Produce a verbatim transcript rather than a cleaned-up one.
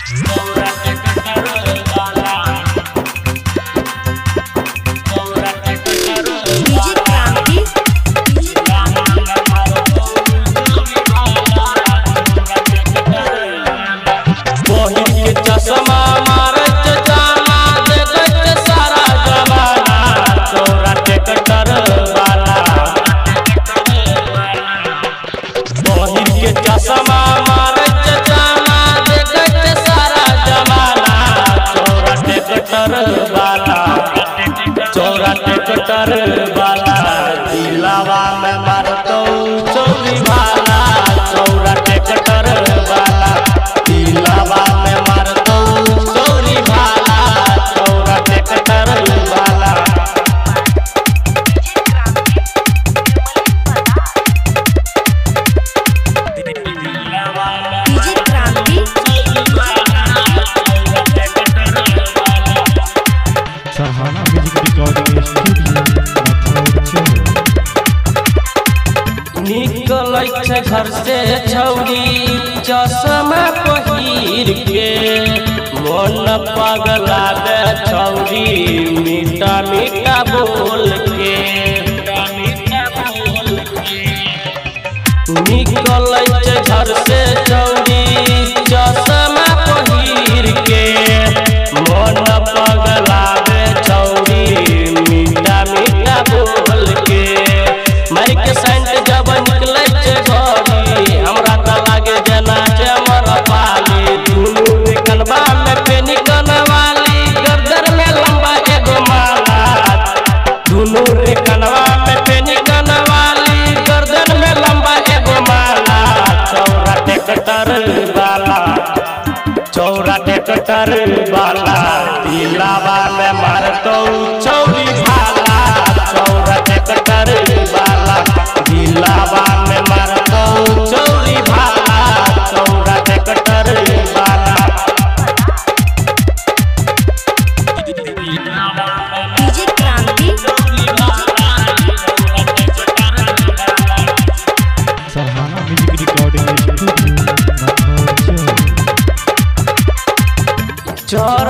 चौरा टेक्टर वाला दिलावा में मारतो चौरी भाला। चौरा टेक्टर वाला दिलावा में मारतो चौरी भाला। चौरा टेक्टर वाला सरहाना म्यूजिक रिकॉर्डिंग स्टूडियो निकलै छै घर से छौरी चश्मा पहिर के मन पगला दे छौरी मीठा मीठा बोल के। निकलै छै घर से छौरी चश्मा पहिर के मन पगला दे छौरी मीठा मीठा बोल के। मार के सेंट जब निकलै छै घरी हमरा त लागे जेना छै हमर पाली। दुनू कनवा में पेनी कनवाली गर्दन में लंबा एगो माला। दुनू रे कनवा में पेनी कनवाली गर्दन में लंबा एगो माला। चौरा टेक्टर वाला चौरा टेक्टर वाला दिलावा में मारतो चौरी भाला। चौरा टेक्टर वाला दिलावा में मारतो चौरी भाला। चौरा टेक्टर वाला सरहाना म्यूजिक रिकॉर्डिंग स्टूडियो चौरा